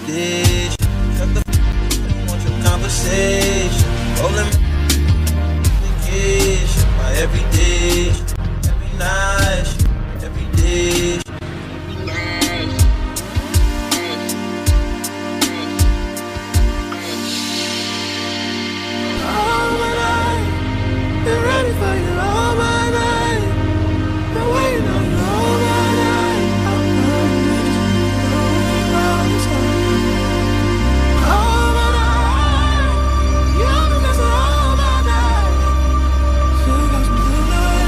dish. Shut the f***, don't want your conversation. Rolling vacation, my every dish, every night, every dish. All my night, been ready for you all my night. Been waiting on you all my night. All my night, you're the best of all my night. Still got some good nights,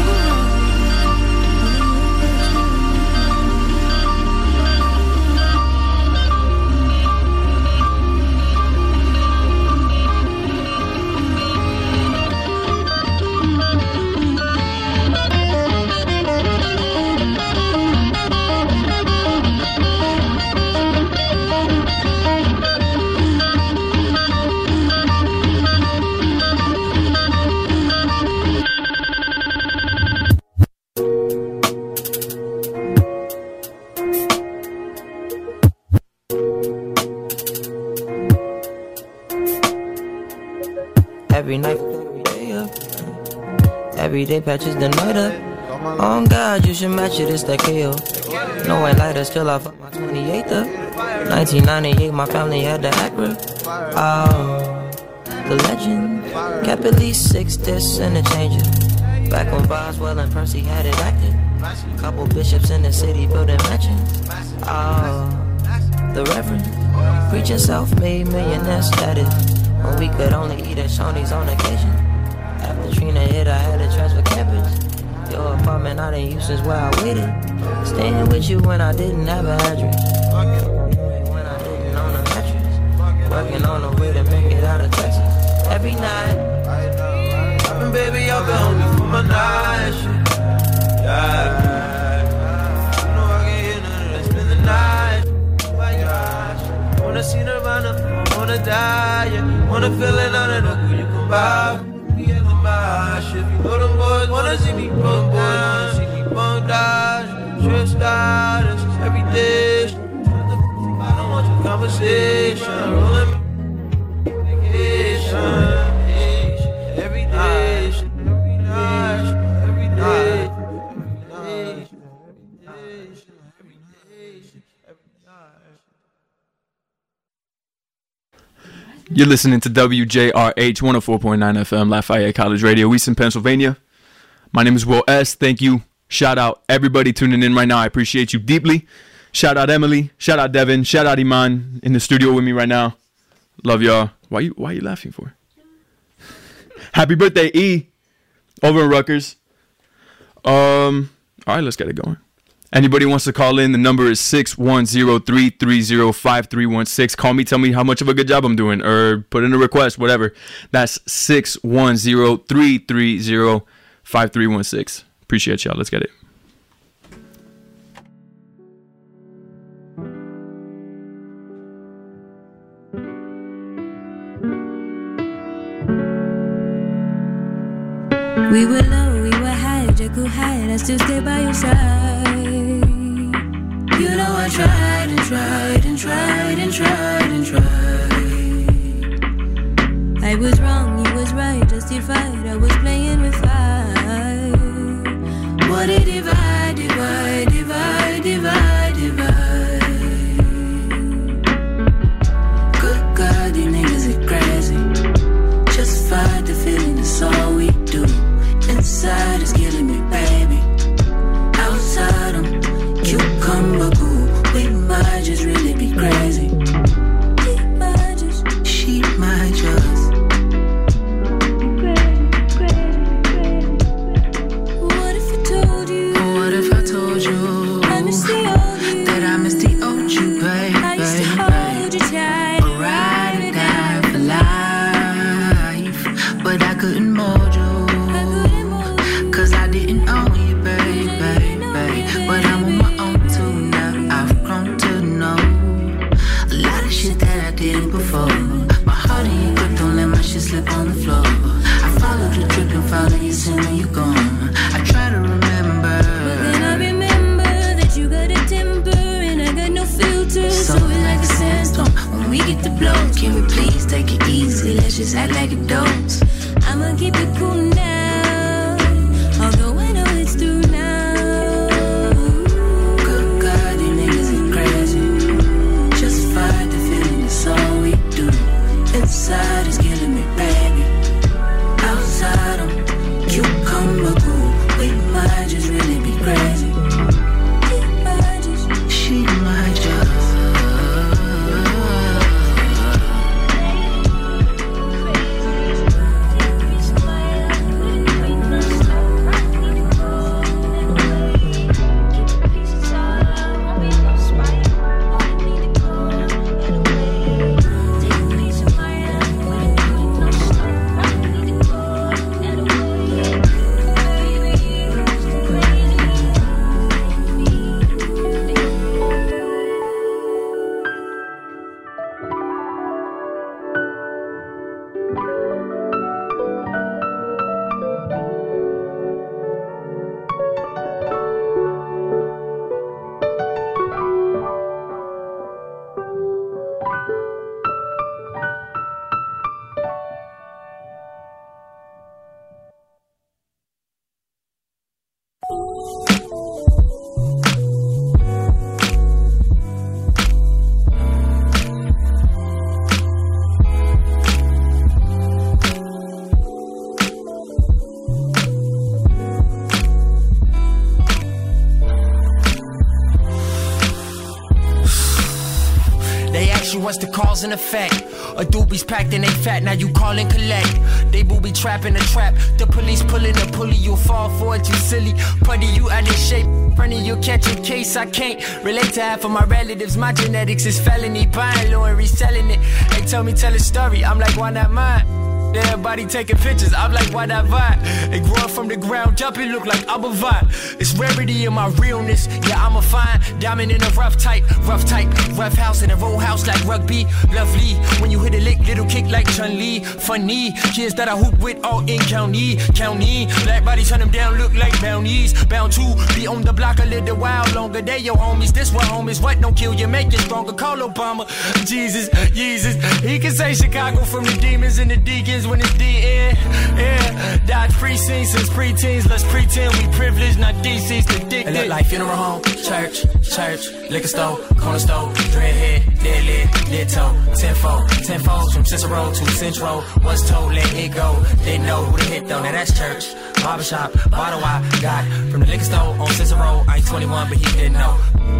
every night, every day patches the night up. Oh God, you should match it, it's that KO. No white lighter, still I fuck my 28th up. 1998, my family had the Acura. Oh, the legend. Kept at least 6 discs and a changer. Back when Boswell and Percy had it active. Couple bishops in the city building mansions. Oh, the Reverend. Preaching self-made millionaire status. When we could only eat at Shoney's on occasion. After Trina hit, I had to transfer campus. Your apartment out in Houston's where I waited. Staying with you when I didn't have an address. When I didn't own a mattress. Working on a way to make it out of Texas. Every night. And baby, I've been hungry for my night shit. Yeah. You know I can hear none of spend the night. My gosh. Wanna see Nirvana, wanna die, yeah. Wanna feel it on it, who you come by. We at the my shit. You know them boys wanna see me bunk down, wanna see me bunk down. Trip status, every dish. I don't want your conversation. Rolling vacation, every dish, every night, every day, every dish, every dish, every night. You're listening to WJRH 104.9 FM, Lafayette College Radio, Easton, Pennsylvania. My name is Will S. Thank you. Shout out everybody tuning in right now. I appreciate you deeply. Shout out Emily. Shout out Devin. Shout out Iman in the studio with me right now. Love y'all. Why you laughing for? Happy birthday, E. Over in Rutgers. All right, let's get it going. Anybody wants to call in, the number is 610-330-5316. Call me, tell me how much of a good job I'm doing, or put in a request, whatever. That's 610-330-5316. Appreciate y'all. Let's get it. We were low, we were high, Jekyll high, I still stay by your side. You know I tried and tried and tried and tried and tried. I was wrong, you was right, justified, I was playing with fire. What a divide, divide, divide, divide, divide. Good God, these niggas are crazy. Justified the feeling, that's all we do. Inside is killing me, baby. Outside I'm cucumber goo. We might just really be crazy. We might we get the blow. Can we please take it easy? Let's just act like adults. I'ma keep it cool now, although I know it's through now. Good God, these niggas is crazy. Justified the feeling, it's all we do. Inside is killing me, baby. Outside I'm cucumber cool. We might just really be crazy. She might just. What's the cause and effect? A doobie's packed and they fat, now you call and collect. They booby trapping the trap. The police pulling the pulley, you'll fall for it, you silly. Putty you out of shape, funny you catch a case. I can't relate to half of my relatives. My genetics is felony, buying low and reselling it. They tell me tell a story, I'm like, why not mine? Everybody taking pictures, I'm like, why not vibe? They grow up from the ground up, it look like I'm a vibe. It's rarity in my realness, yeah, I'm a fine diamond in a rough type, rough house in a roll house like rugby. Lovely, when you hit a lick, little kick like Chun-Li. Funny, kids that I hoop with all in county. Black bodies hunt them down, look like bounties. Bound to be on the block a little while longer. They your homies, this what homies, what don't kill you, make you stronger. Call Obama, Jesus, he can say Chicago from the demons and the deacons. When it's DN, yeah. Dodge precincts since preteens. Let's pretend we privileged, not DC's addicted. It look like funeral home, church, liquor store, corner store, dreadhead, dead lit toe, tenfold from Cicero to Central. What's told, let it go. They know who to hit though, now that's church. Barbershop, bottle I got from the liquor store on Cicero. I ain't 21, but he didn't know.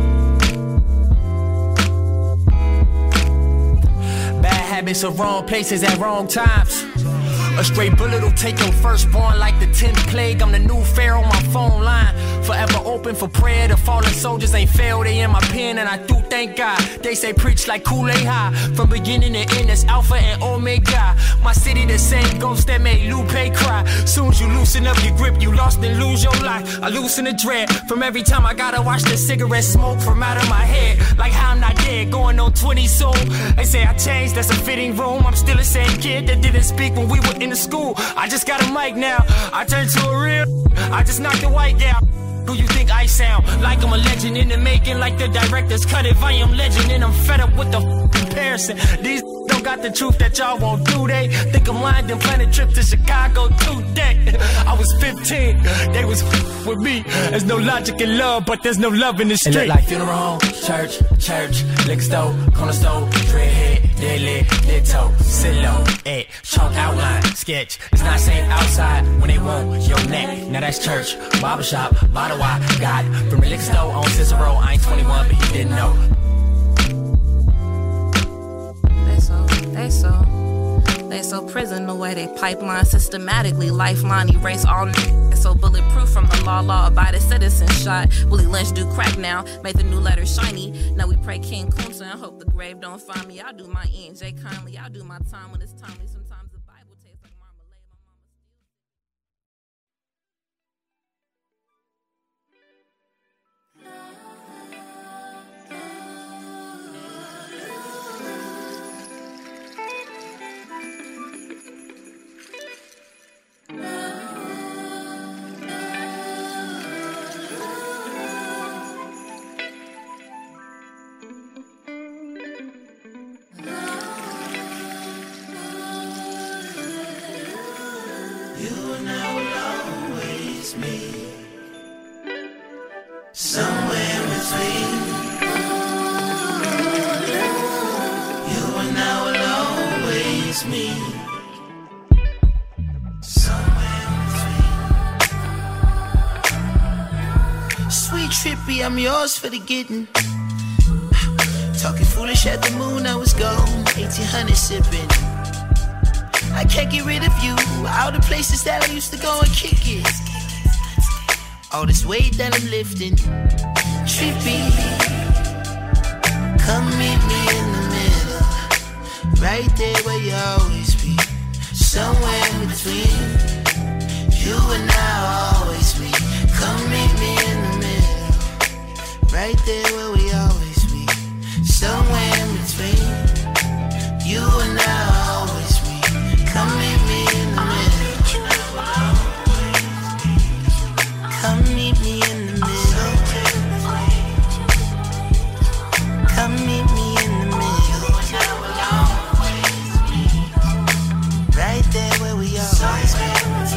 Bad habits are wrong places at wrong times. A stray bullet will take your firstborn like the 10th plague. I'm the new pharaoh on my phone line. Forever open for prayer. The fallen soldiers ain't failed. They in my pen and I do thank God. They say preach like Kool-Aid high. From beginning to end, it's Alpha and Omega. My city the same ghost that made Lupe cry. Soon as you loosen up your grip, you lost and lose your life. I loosen the dread from every time I gotta watch the cigarette smoke from out of my head. Like how I'm not dead, going on 20 soon. They say I changed, that's a fitting room. I'm still the same kid that didn't speak when we were in the school. I just got a mic now. I turned to a real. I just knocked the white down. Who you think I sound? Like I'm a legend in the making, like the directors cut it. I am legend and I'm fed up with the comparison. These don't got the truth that y'all won't do. They think I'm lying, then plan a trip to Chicago today. I was 15, they was with me. There's no logic in love, but there's no love in the street. It look like funeral home, church, liquor store, corner store, dreadhead, dead lit toe, silo, chalk outline, sketch. It's not safe outside when they want your neck. Now that's church, barbershop, bottle I got from the liquor store on Cicero. I ain't 21, but he didn't know. They so prison the way they pipeline systematically lifeline erase all so bulletproof from the law abided citizen shot. Willie Lynch do crack now, made the new letter shiny. Now we pray King Kunta and hope the grave don't find me. I'll do my ENJ kindly, I'll do my time when it's timely. Sometimes the Bible tastes like marmalade. You and I will always meet somewhere in between. You and I will always meet somewhere in between. Sweet trippy, I'm yours for the getting. Talking foolish at the moon, I was gone. 1800 sipping. I can't get rid of you. All the places that I used to go and kick it. All this weight that I'm lifting. Trippy. Come meet me in the middle. Right there where you always be. Somewhere in between. You and I always be. Come meet me in the middle. Right there where we always be. Somewhere in between. You and I always be. Come meet me in the middle. Come meet me in the middle. Come meet me in the middle. Right there where we always be.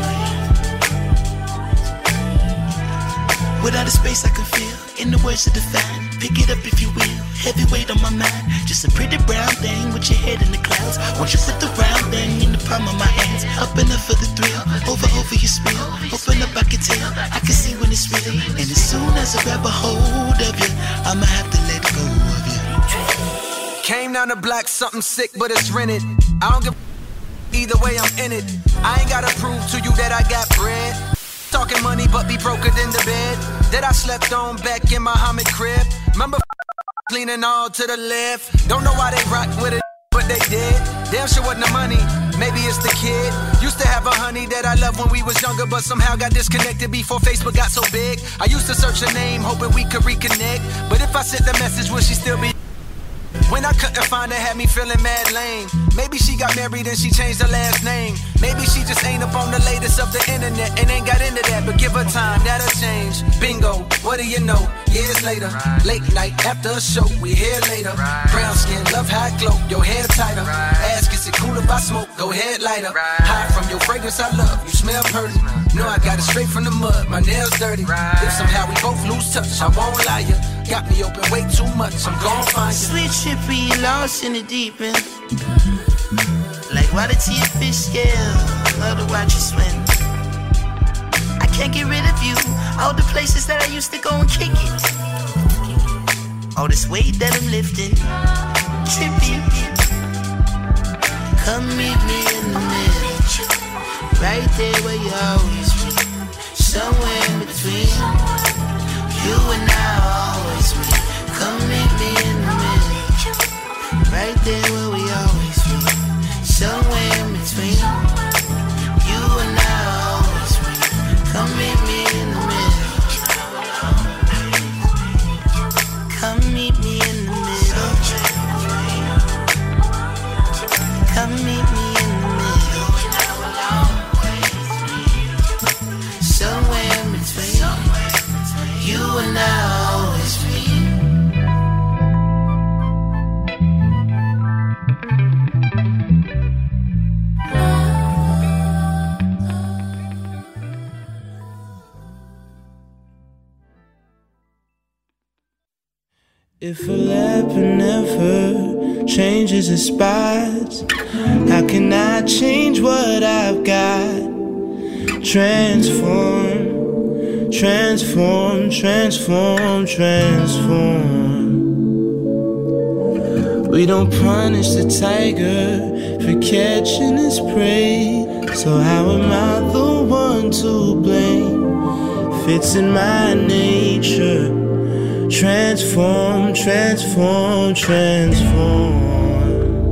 Without a space I can feel, in the words to define. Pick it up if you will, heavyweight on my mind. Just a pretty brown thing with your head in the clouds. Won't you put the round thing in the palm of my hands? Up and up for the thrill, over your spill. Open up, I can tell, I can see when it's real. And as soon as I grab a hold of you, I'ma have to let go of you. Came down to black, something sick, but it's rented. I don't give either way, I'm in it. I ain't gotta prove to you that I got bread. Talking money, but be broker than the bed that I slept on back in my Muhammad crib. Remember cleaning all to the left. Don't know why they rock with it, but they did. Damn sure wasn't the money, maybe it's the kid. Used to have a honey that I loved when we was younger, but somehow got disconnected before Facebook got so big. I used to search her name, hoping we could reconnect. But if I sent the message, would she still be? When I couldn't find her, had me feeling mad lame. Maybe she got married and she changed her last name. Maybe she just ain't up on the latest of the internet and ain't got into that, but give her time, that'll change. Bingo, what do you know? Years later, late night after a show, we here later. Brown skin, love how it glow, your hair tighter. Ask, is it cool if I smoke? Go ahead, lighter. High from your fragrance, I love, you smell pretty. No, I got it straight from the mud, my nails dirty. If somehow we both lose touch, I won't lie ya. Got me open way too much, I'm gon' find you. Sweet trippy, lost in the deep end. Like water to your fish scale, love to watch you swim. I can't get rid of you, all the places that I used to go and kick it. All this weight that I'm lifting, trippy. Come meet me in the middle, right there where you always be. Somewhere in between, you and I always be. Come meet me in the middle, right there where we always be. Somewhere in between, you and I always be. Come meet me in the middle. Come meet me in the middle. Come meet me in the middle. Somewhere in between, you and I always be. If a leopard never changes its spots, how can I change what I've got? Transform, transform, transform, transform. We don't punish the tiger for catching his prey, so how am I the one to blame? Fits in my nature. Transform, transform, transform.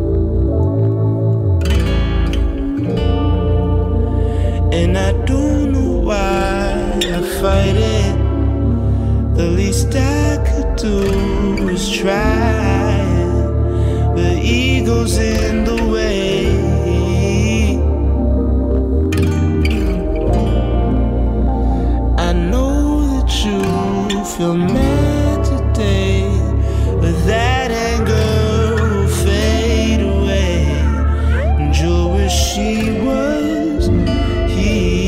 And I don't know why I fight it. The least I could do is try it, but ego's in the way. I know that you feel mad today, but that anger will fade away. And you're where she was, he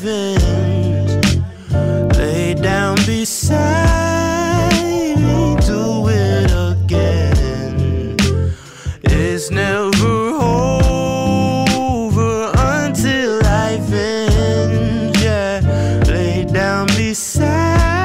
life ends. Lay down beside me, do it again. It's never over until life ends. Yeah, lay down beside.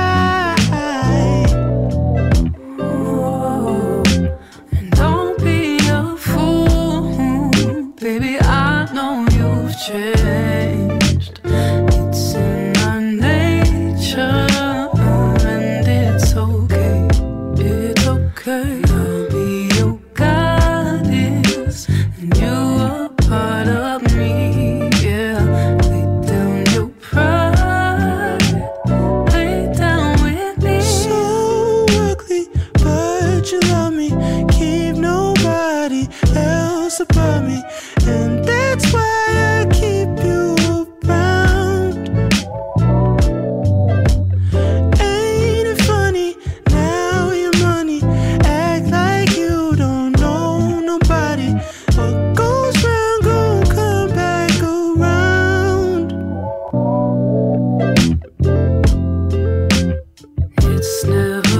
And don't be a fool, baby. I know you've changed. It's in our nature, and it's okay. It's okay. I'll be your goddess, and you are part of me. Yeah, lay down your pride, lay down with me. So ugly, but you love me. Keep nobody else above me, and that's why I keep you around. Ain't it funny? Now your money act like you don't know nobody. What goes round gon' come back around. It's never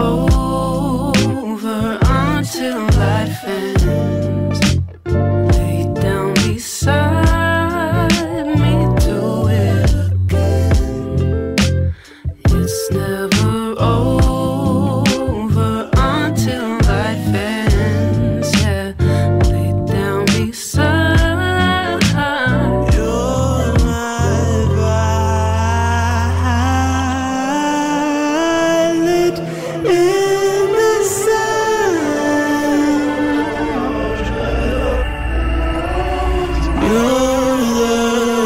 over until life ends. Lay down beside me, do it again. It's never over until life ends. Yeah, lay down beside. You're my violet in the sun. You're the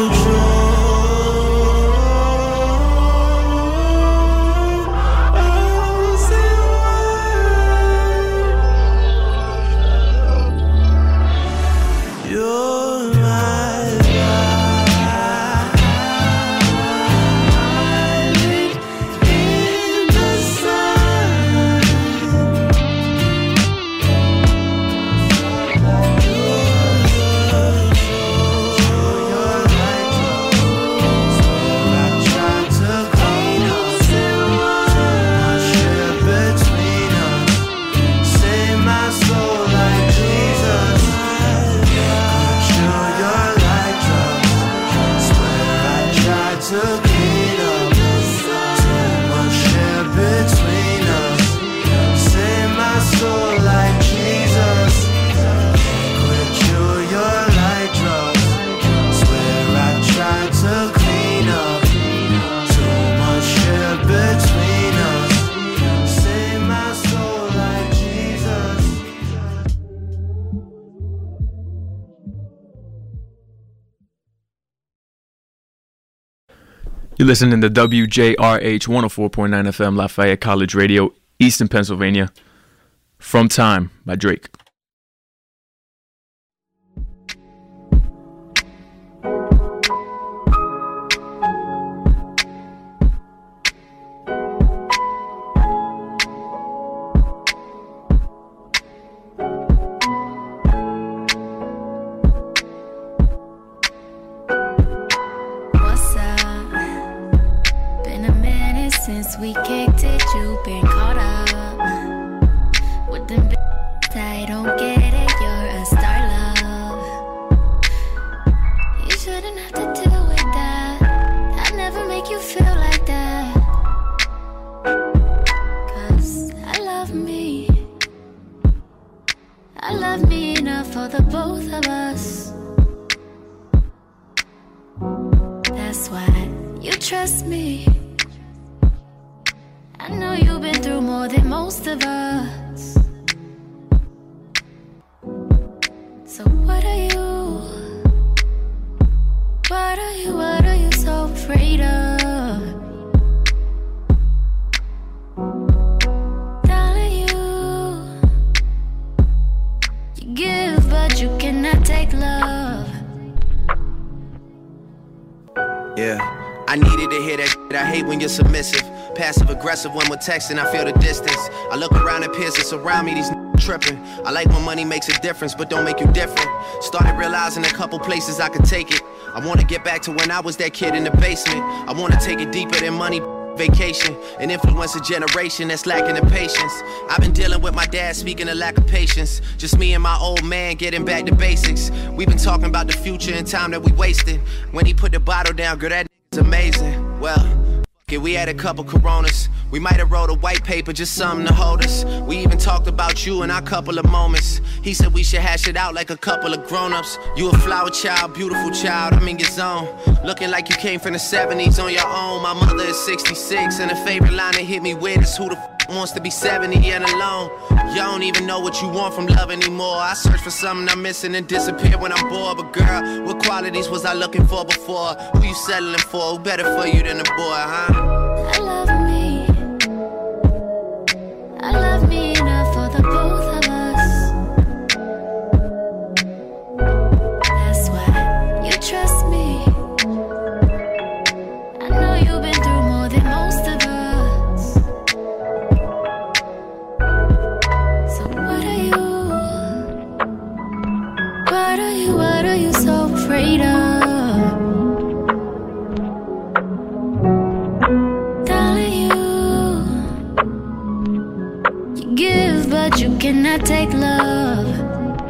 You're my violet in the sun. I tried to clean up shit between us. Save my soul like Jesus. You're like drugs. Swear I tried to clean up too much shit between us. Save my soul like Jesus. Quit you, you're like drugs. Swear I tried to clean up too much shit between us. Save my soul like Jesus. You're listening to WJRH 104.9 FM Lafayette College Radio, Eastern Pennsylvania. From Time by Drake. What's up? Been a minute since we kicked it. You been caught up with them I don't get it. You're a star, love. You shouldn't have to deal with that. I'd never make you feel like that. 'Cause I love me. I love me enough for the both of us. That's why you trust me. I know you've been through more than most of us. So what are you so afraid of? Darling, you give but you cannot take love. Yeah, I needed to hear that shit. I hate when you're submissive. Passive aggressive when we're texting, I feel the distance. I look around at peers that surround me, these tripping. I like when money makes a difference, but don't make you different. Started realizing a couple places I could take it. I wanna get back to when I was that kid in the basement. I wanna take it deeper than money, vacation, and influence a generation that's lacking the patience. I've been dealing with my dad speaking of lack of patience. Just me and my old man getting back to basics. We've been talking about the future and time that we wasted. When he put the bottle down, girl, that is amazing. Well, we had a couple Coronas. We might have wrote a white paper, just something to hold us. We even talked about you in our couple of moments. He said we should hash it out like a couple of grown-ups. You a flower child, beautiful child, I'm in your zone. Looking like you came from the 70s on your own. My mother is 66, and the favorite line that hit me with is who the wants to be 70 and alone. You don't even know what you want from love anymore. I search for something I'm missing and disappear when I'm bored. But girl, what qualities was I looking for before? Who you settling for? Who better for you than a boy, huh? I love me. I love me enough for the both of us. That's why you trust me. I know you've been through more than most of us. So what are you so afraid of? But you cannot take love.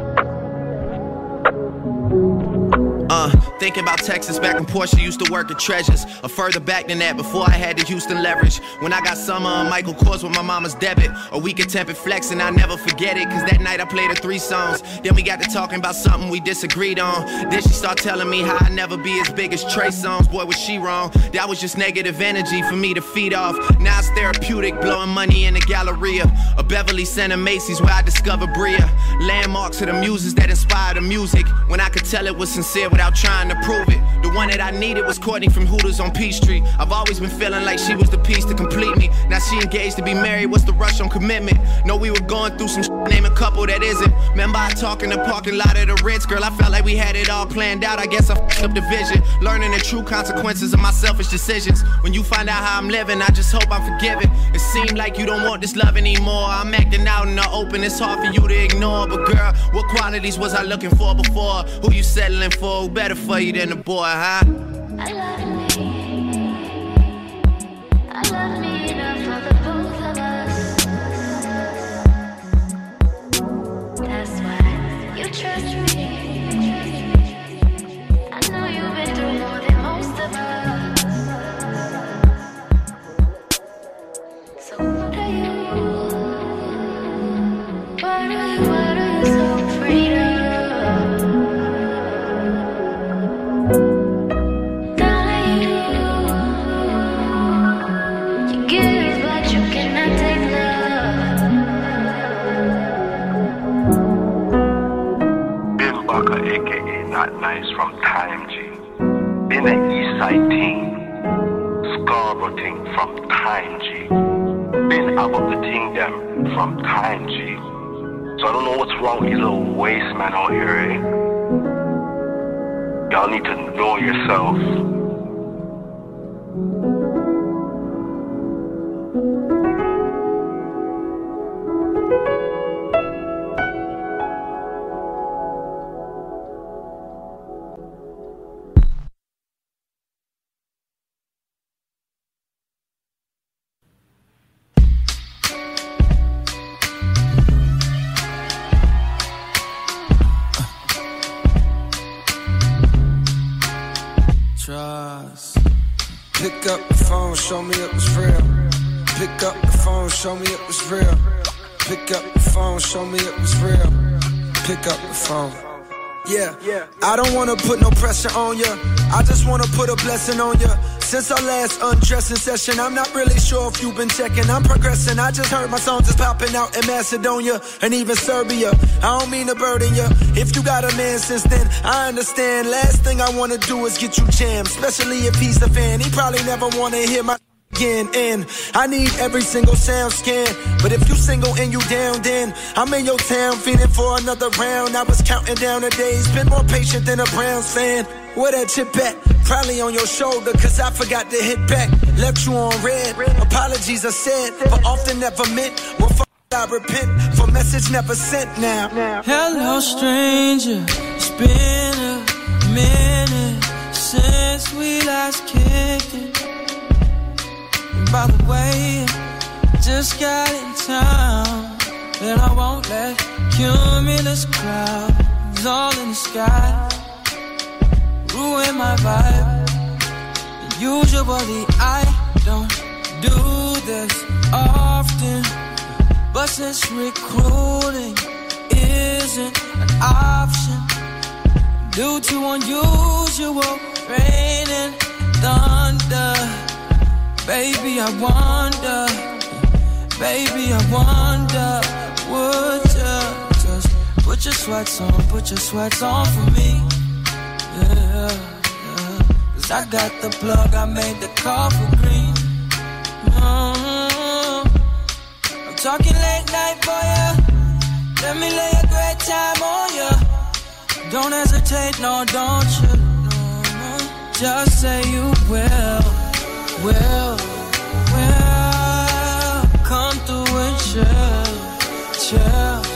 Thinking about Texas back when Portia used to work at Treasures, or further back than that before I had the Houston leverage. When I got Summer on Michael Kors with my mama's debit, or we could temper flex and I'll never forget it. Cause that night I played her 3 songs. Then we got to talking about something we disagreed on. Then she started telling me how I'd never be as big as Trey Songz. Boy, was she wrong. That was just negative energy for me to feed off. Now it's therapeutic, blowing money in the Galleria, or Beverly Center Macy's where I discovered Bria. Landmarks of the muses that inspired the music, when I could tell it was sincere without trying to prove it. The one that I needed was Courtney from Hooters on Peachtree. I've always been feeling like she was the piece to complete me. Now she engaged to be married, what's the rush on commitment? No, we were going through some shit, name a couple that isn't. Remember I talk in the parking lot of the Ritz, girl, I felt like we had it all planned out. I guess I f***ed up the vision, learning the true consequences of my selfish decisions. When you find out how I'm living, I just hope I'm forgiven. It seemed like you don't want this love anymore. I'm acting out in the open, it's hard for you to ignore. But girl, what qualities was I looking for before? Who you settling for? Who better for you than the boy, huh? I love me. I love me enough for the both of us. That's why you trust me. I know you've been through more than most of us. So what are you so afraid of? Not nice from Time G. Been an Eastside team, Scarborough team from Time G. Been about the team them from Time G. So I don't know what's wrong with these little waste man out here, eh? Y'all need to know yourself. Pick up the phone, show me it was real. Pick up the phone, show me it was real. Pick up the phone, show me it was real. Pick up the phone. Yeah, I don't wanna put no pressure on ya. I just wanna put a blessing on ya. Since our last undressing session, I'm not really sure if you've been checking. I'm progressing, I just heard my songs is popping out in Macedonia and even Serbia. I don't mean to burden ya. If you got a man since then, I understand. Last thing I wanna do is get you jammed, especially if he's a fan. He probably never wanna hear my again. And I need every single sound scan. But if you single and you down, then I'm in your town feeding for another round. I was counting down the days, been more patient than a Browns fan. Where that chip at? Probably on your shoulder, cause I forgot to hit back. Left you on red, apologies I said, but often never meant. Well, I repent for message never sent now. Hello stranger, it's been a minute since we last kicked it. And by the way, just got in town, and I won't let cumulus clouds all in the sky ruin my vibe. Usually I don't do this often, but since recruiting isn't an option due to unusual rain and thunder, baby I wonder, would you just put your sweats on for me? Yeah, cause I got the plug, I made the call for green. I'm talking late night for ya. Let me lay a great time on ya. Don't hesitate, no, don't you? No. Just say you will. Come through and chill.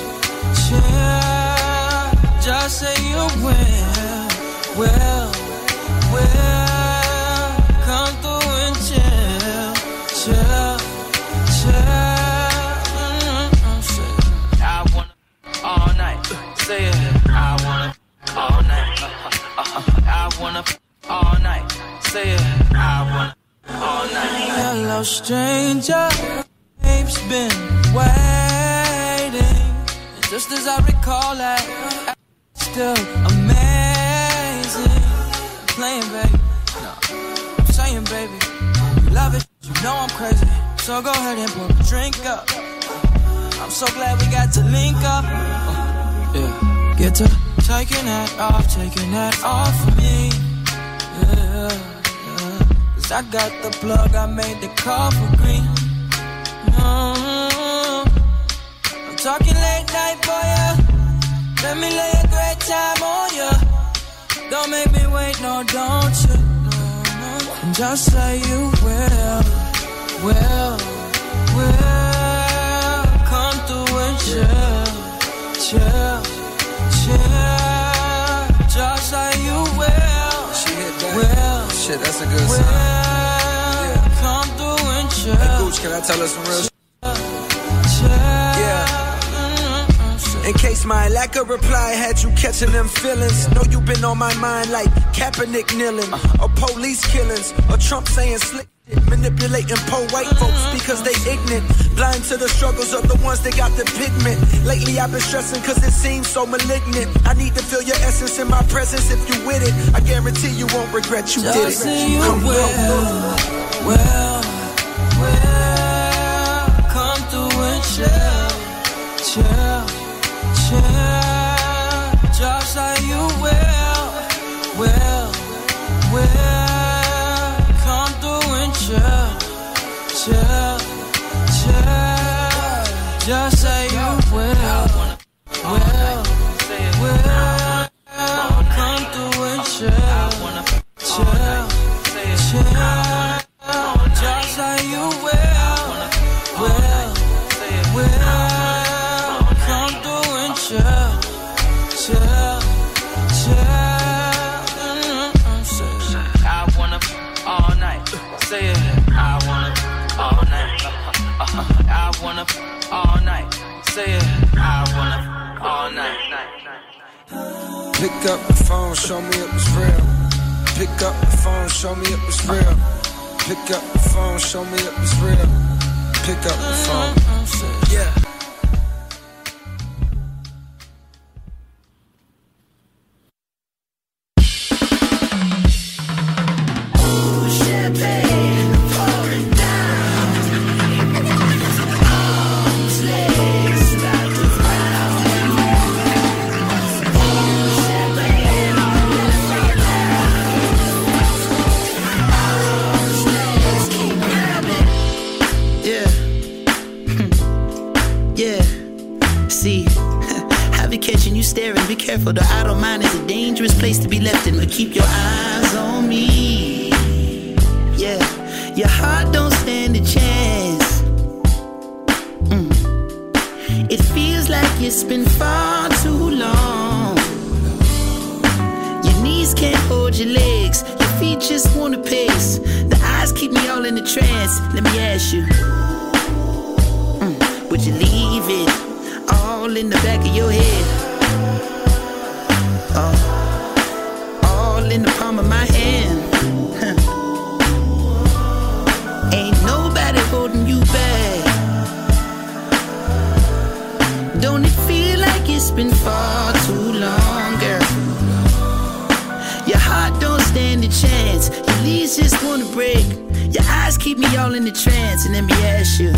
Just say you will come through and chill. I wanna all night. Say it. I wanna all night. I wanna all night. Say it. I wanna all night. Hello, stranger. Babe's been waiting. And just as I recall that, still amazing. I'm playing, baby. No, I'm saying, baby. You love it. You know I'm crazy. So go ahead and pour a drink up. I'm so glad we got to link up. Yeah. Get to taking that off for me. Yeah. Cause I got the plug, I made the call for green. I'm talking late night for ya. Let me lay a great time on ya. Don't make me wait, no, don't you? No. Just say you will come through and chill. Just say you will. Shit, that's a good sign. Yeah. Come through and chill. Hey, Gooch, can I tell us some real shit? Yeah. In case my lack of reply had you catching them feelings. Know you been on my mind like Kaepernick kneeling, or police killings, or Trump saying slick shit, manipulating poor white folks because they ignorant, blind to the struggles of the ones that got the pigment. Lately I've been stressing cause it seems so malignant. I need to feel your essence in my presence if you with it. I guarantee you won't regret you did it. Come through and chill. Just say you will come through and chill. Just say you will come through and chill. Just say you will come through and chill. I wanna all night. Say it. I wanna all night. I wanna all night. Say it. I wanna all night. Pick up the phone, show me it was real. Pick up the phone, show me it was real. Pick up the phone, show me it was real. Pick up the phone. Yeah. Keep grabbing. life, although I don't mind, is a dangerous place to be left in. But keep your eyes on me. Yeah, your heart don't stand a chance. It feels like it's been far too long. Your knees can't hold your legs, your feet just wanna pace. The eyes keep me all in a trance. Let me ask you, would you leave it all in the back of your head? All in the palm of my hand. Ain't nobody holding you back. Don't it feel like it's been far too long, girl? Your heart don't stand a chance. Your knees just wanna break. Your eyes keep me all in the trance. And let me ask you,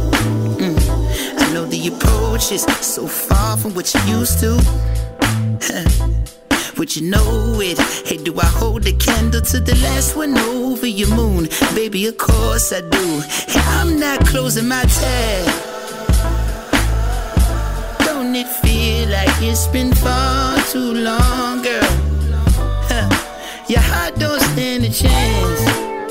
I know the approach is so far from what you used to. Would you know it? Hey, do I hold the candle to the last one over your moon? Baby, of course I do. Hey, I'm not closing my tab. Don't it feel like it's been far too long, girl? Your heart don't stand a chance.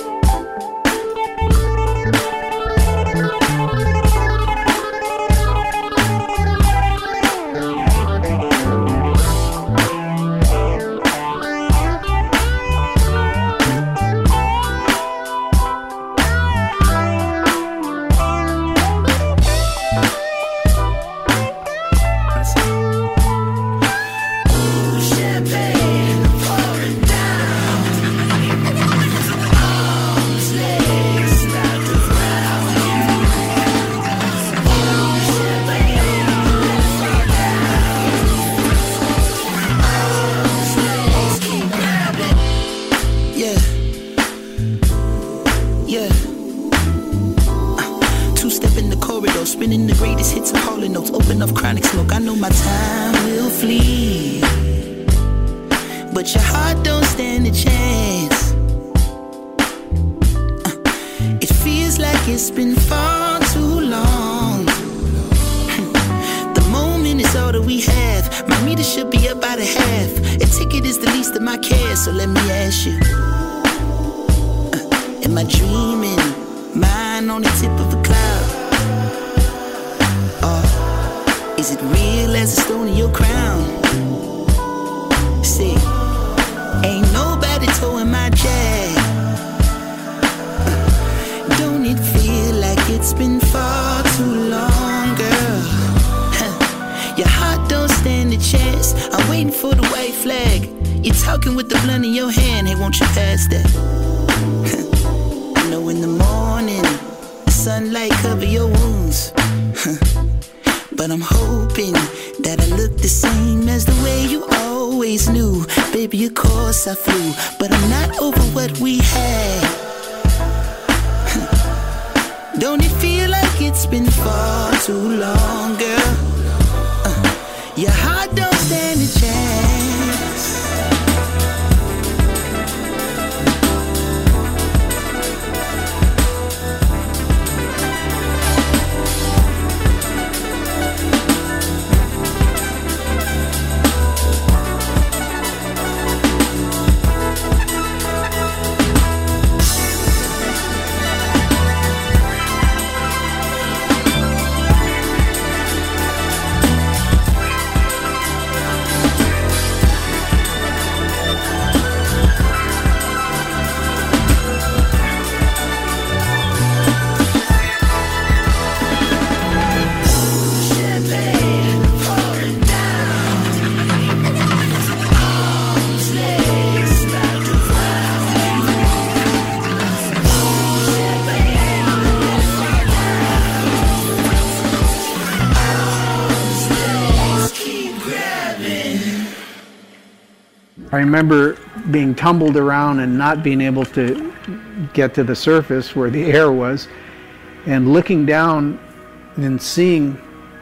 I remember being tumbled around and not being able to get to the surface where the air was, and looking down and seeing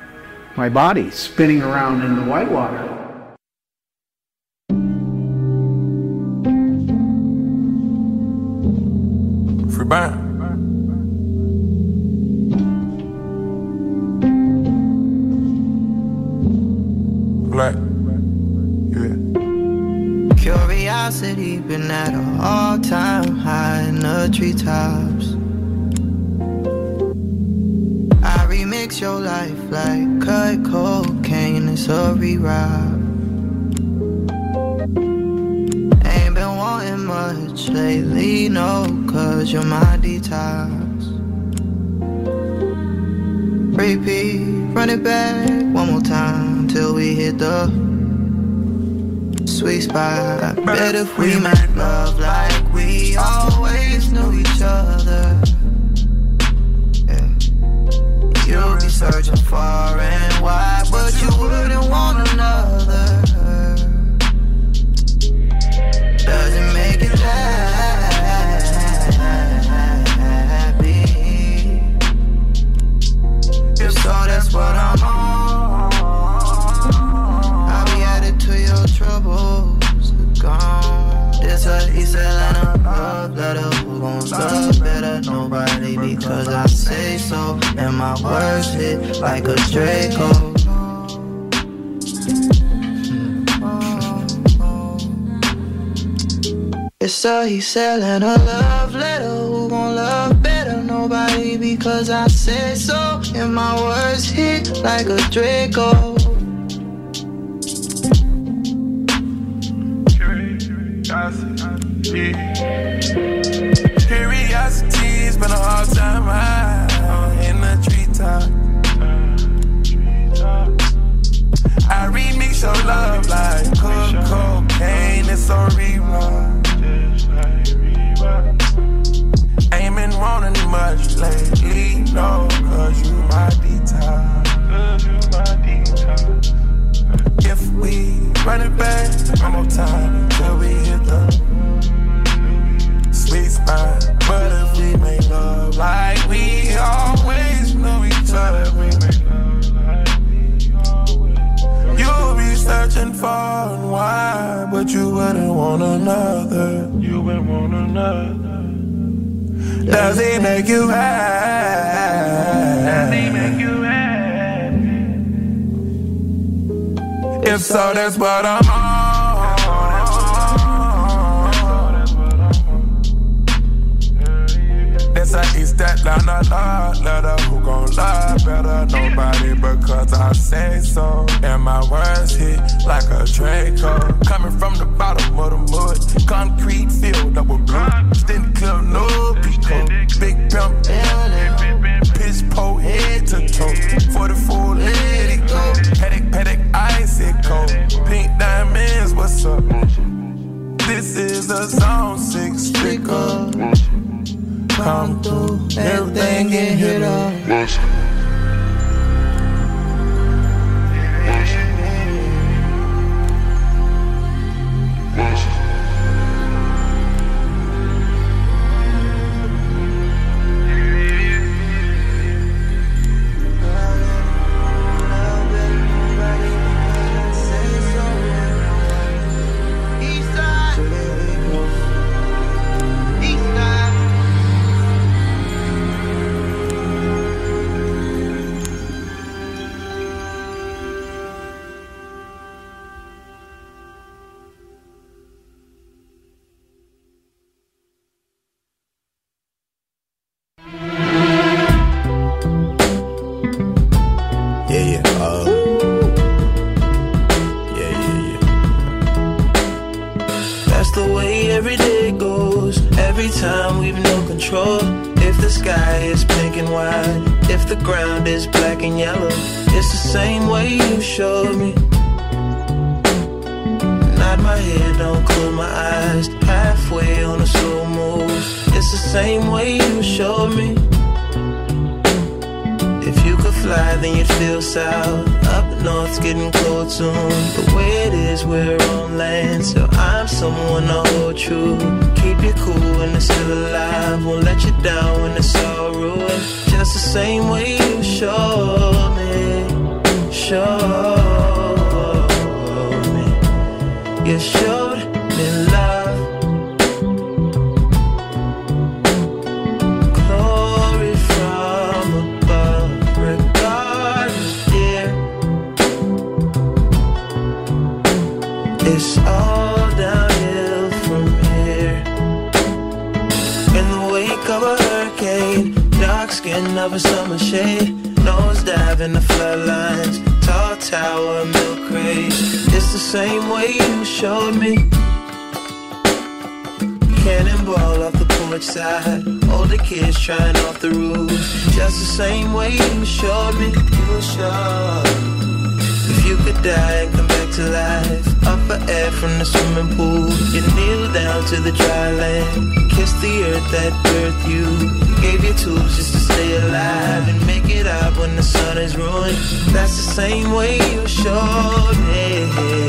my body spinning around in the white water. Free band. Black. been at an all-time high in the treetops. I remix your life like cut cocaine, it's a re-rob. Ain't been wanting much lately, no, cause you're my detox. Repeat, run it back one more time till we hit the sweet spot. Bet if we make love like we always knew each other, yeah. You'll be searching far and wide, but you wouldn't want another. Doesn't make it happy. If so, that's what I'm on. I'll be added to your troubles, gone. This a East Atlanta love letter. Who gon' love better? Nobody, because I say so. And my words hit like a Draco. It's a he selling a love letter. Who gon' love better? Nobody, because I said so. And my words hit like a Draco. Curiosity's been an all-time high in the treetop. I remix your love like cocaine, it's a rerun. Ain't been wanting much lately, no, cause you my detox. If we run it back one more time till we hit the sweet spot. But if we make love like we always knew each other, you'll be searching far and wide, but you wouldn't want another. You wouldn't want another. Does it make you happy? Does it make you happy? If so, that's what I'm on. That's a East Atlanta love letter. Who gon' love better? Nobody, because I say so. And my words hit like a Draco. Coming from the bottom of the mud, concrete filled up with blood. Steady clear, no pico. Big pimp, pitch pole, head to toe. 44, let it go. Paddock, icy cold. Pink diamonds, what's up? This is a Zone 6 figure. Come through, everything get hit up. If the sky is pink and white, if the ground is black and yellow, it's the same way you showed me. Nod my head, don't close my eyes, halfway on a slow move. It's the same way you showed me. If you could fly, then you'd feel south. Up north's getting cold soon. The way it is, we're on land, so I'm someone to hold true. Keep you cool when it's still alive, won't let you down when it's all ruined. Just the same way you showed me, you showed me love, glory from above, regardless, dear. It's all downhill from here. Getting up a summer shade, nose dive in the floodlines, tall tower, milk crate. It's the same way you showed me. Cannonball off the porch side, older kids trying off the roof. Just the same way you showed me. You showed. If you could die and come back to life, up for air from the swimming pool, you kneel down to the dry land, kiss the earth that birthed you, gave you tools just to stay alive and make it out when the sun is ruined. That's the same way you showed me.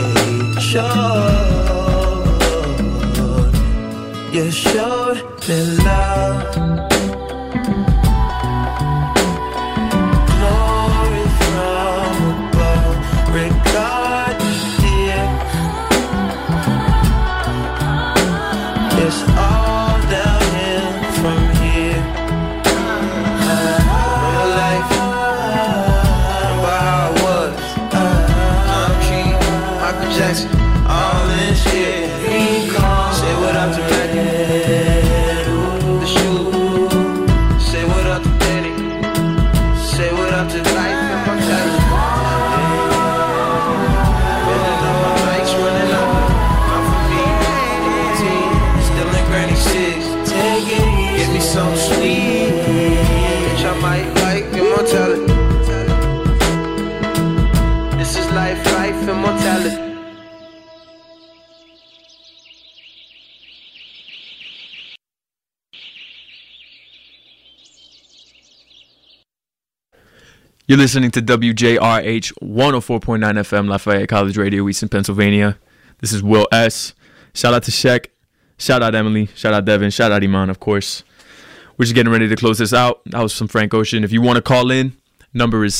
You showed me love. Regard me, dear. It's all downhill from here. Real life, remember how it was. I'm King, Michael Jackson, all this shit. Say what up to Red, the shoe. Say what up to Danny. Say what up to life and mortality. So sweet, which I might like immortality. This is life, immortality. You're listening to WJRH 104.9 FM, Lafayette College Radio, Eastern Pennsylvania. This is Will S. Shout out to Shek. Shout out Emily. Shout out Devin. Shout out Iman, of course. We're just getting ready to close this out. That was some Frank Ocean. If you want to call in, number is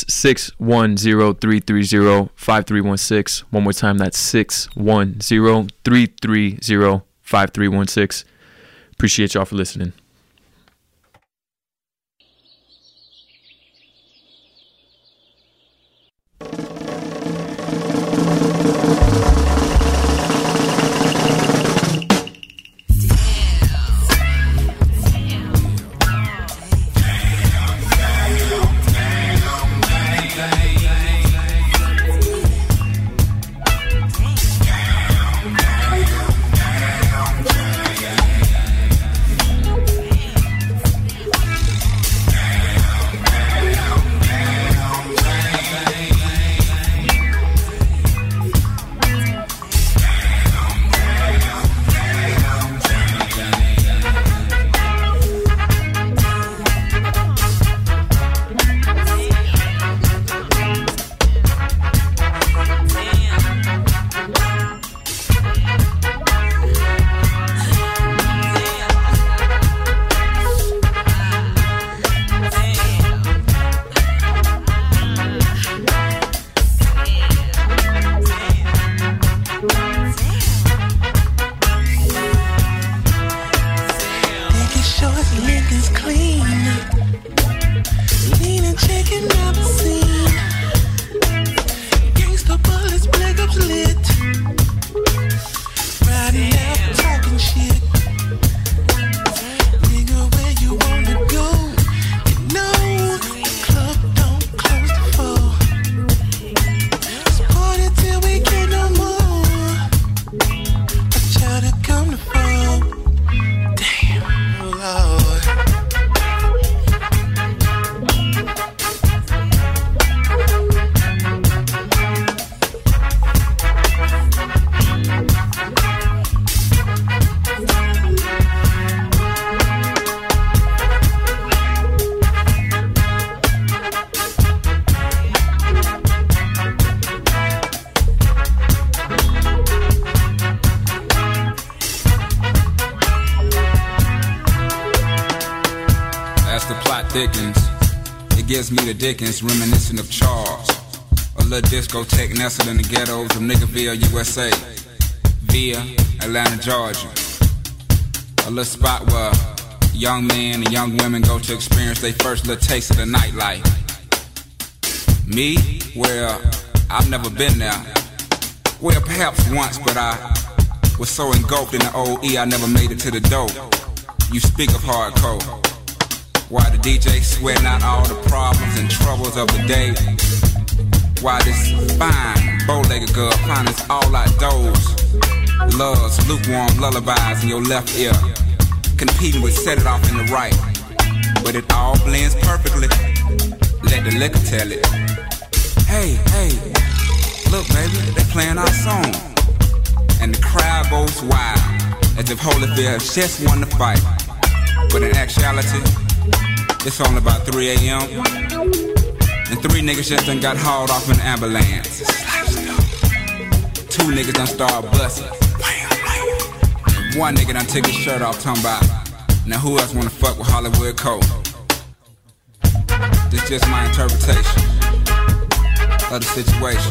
610-330-5316. One more time, that's 610-330-5316. Appreciate y'all for listening. Dickens. It gives me the Dickens, reminiscent of Charles. A little discotheque nestled in the ghettos of Niggerville, USA, via Atlanta, Georgia. A little spot where young men and young women go to experience their first little taste of the nightlife. Me? Well, I've never been there. Well, perhaps once, but I was so engulfed in the old E I never made it to the door. You speak of hardcore. While the DJ sweating out all the problems and troubles of the day. While this fine, bow-legged girl finds all outdoors. Loves lukewarm lullabies in your left ear. Competing with set it off in the right. But it all blends perfectly. Let the liquor tell it. Hey, hey, look baby, they playing our song. And the crowd goes wild, as if Holyfield has just won the fight. But in actuality, it's only about 3 a.m. And 3 niggas just done got hauled off in an ambulance. 2 niggas done started busting. And 1 nigga done took his shirt off talking about, now who else wanna fuck with Hollywood Cole? This is just my interpretation of the situation.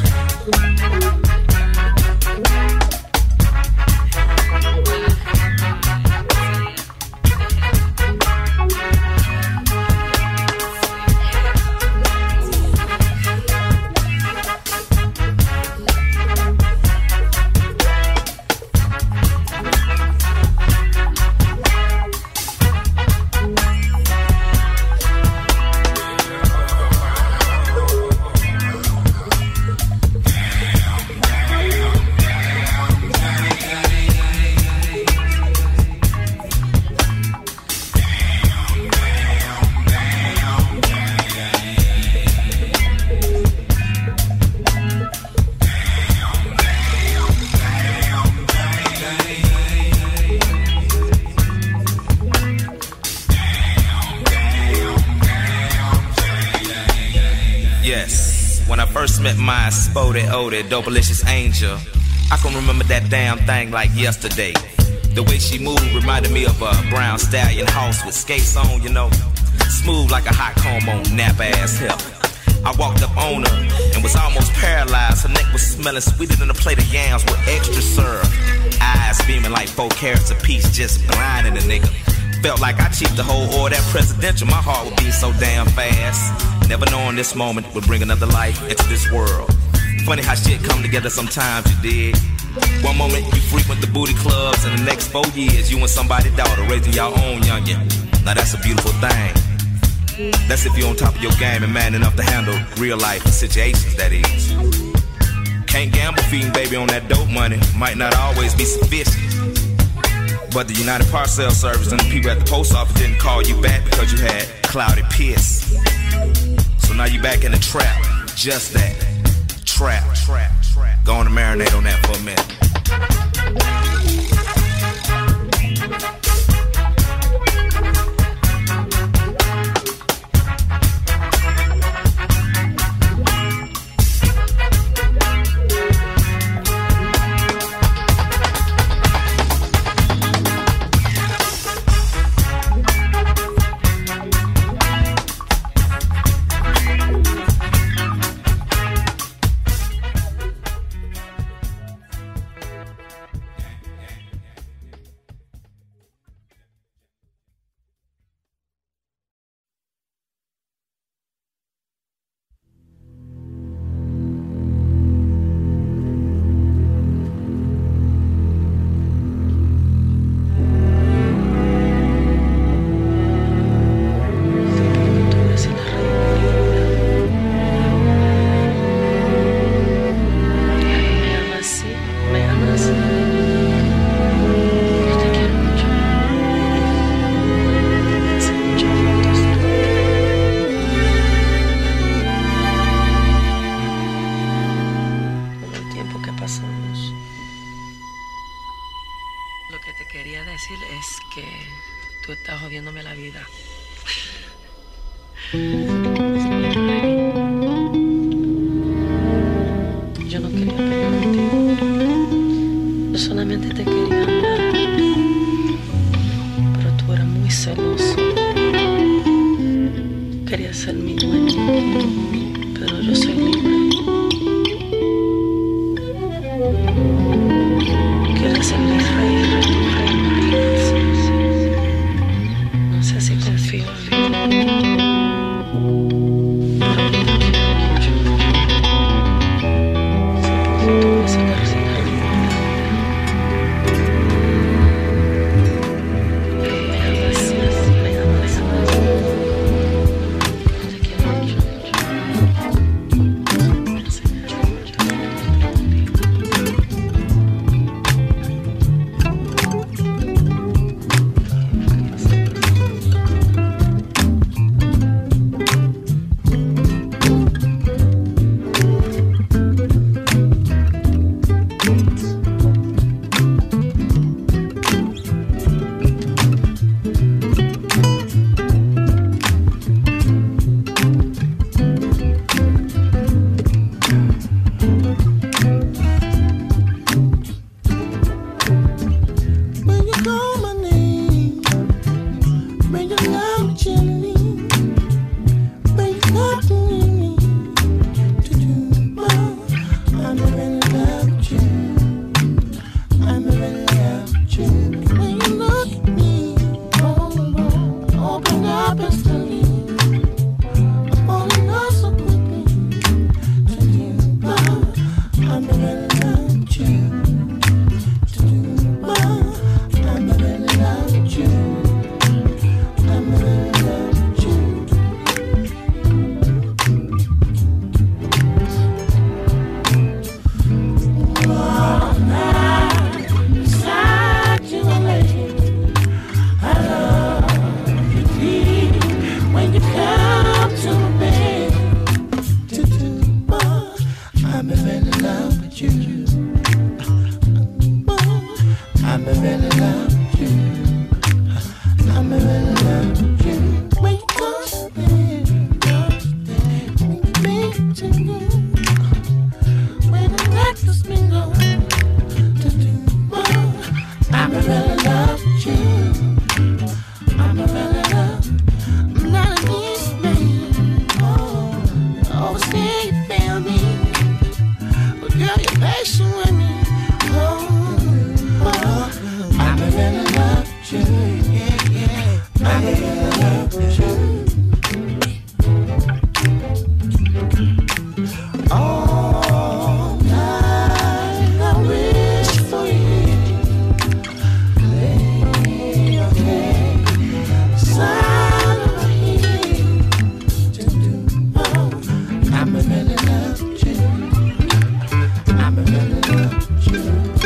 Met my spotted, oded, dopalicious angel. I can remember that damn thing like yesterday. The way she moved reminded me of a brown stallion horse with skates on, you know. Smooth like a hot comb on nap ass hip. I walked up on her and was almost paralyzed. Her neck was smelling sweeter than a plate of yams with extra syrup. Eyes beaming like 4 carats apiece, just blinding a nigga. Felt like I cheaped the whole order that presidential. My heart would beat so damn fast. Never knowing this moment would bring another life into this world. Funny how shit come together sometimes, you dig. One moment you frequent the booty clubs, and the next 4 years you and somebody's daughter raising your own youngin'. Now that's a beautiful thing. That's if you're on top of your game and man enough to handle real life situations, that is. Can't gamble feeding baby on that dope money. Might not always be sufficient. But the United Parcel Service and the people at the post office didn't call you back because you had cloudy piss. So now you back in the trap. Just that. Trap. Go on and marinate on that for a minute. No sé si confío en mí. you. I'm in love with you. All night I wish for you. Play your head, side of my head. I'm really love you. I'm really love you.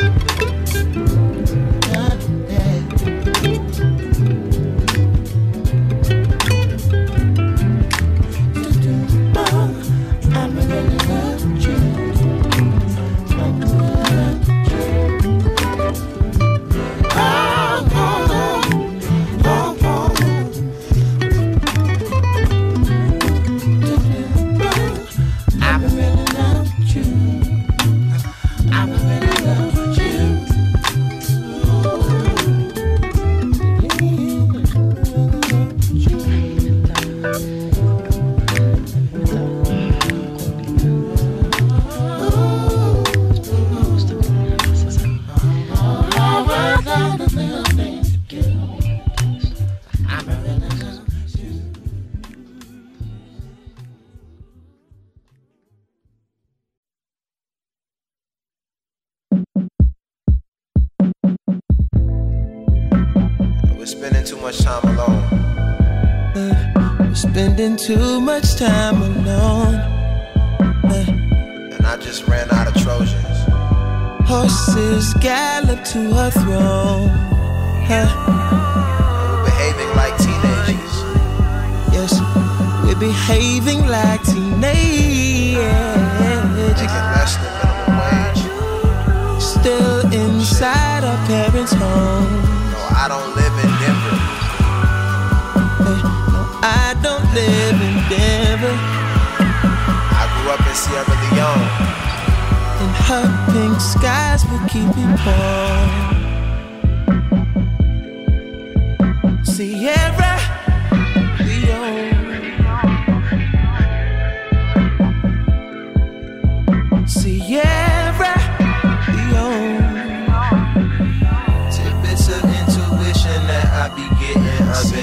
Spending too much time alone, and I just ran out of Trojans. Horses gallop to her throne. We're behaving like teenagers. Yes, we're behaving like teenagers. Making less than minimum wage. Still inside our parents' home. No, I don't live in Denver. I don't live in Denver. I grew up in Sierra Leone. And her pink skies will keep me warm. Sierra Leone. Sierra Leone. Tidbits of intuition that I be getting up in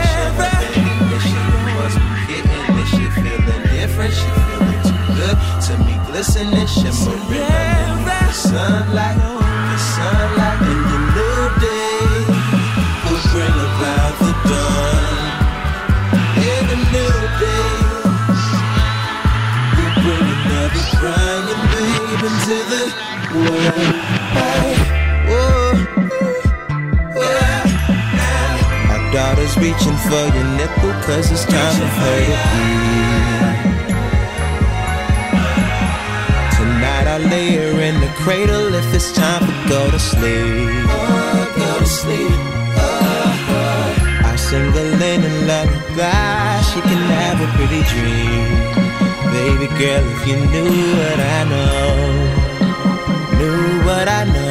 she feeling too good to me, glistening, shimmering underneath the sunlight, and the new day will bring about the dawn. And the new day will bring another crying babe into the world. Our daughter's reaching for your nipple 'cause it's time for her to breathe. I lay her in the cradle if it's time for go to sleep. Go to sleep. I sing a little lullaby, she can have a pretty dream. Baby girl, if you knew what I know, knew what I know.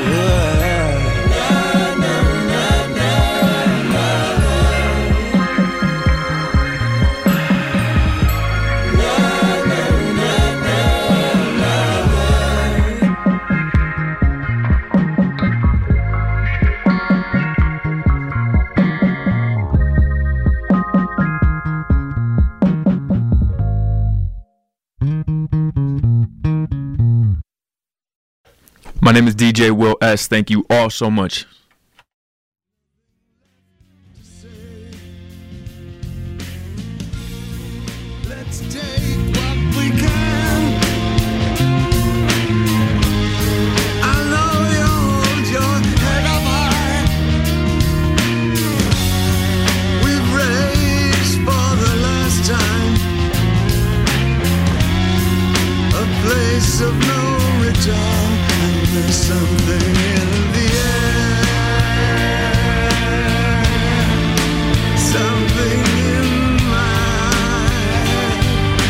My name is DJ Will S. Thank you all so much. Let's take what we can. I know you hold your head up high. We've raced for the last time. A place of no return. There's something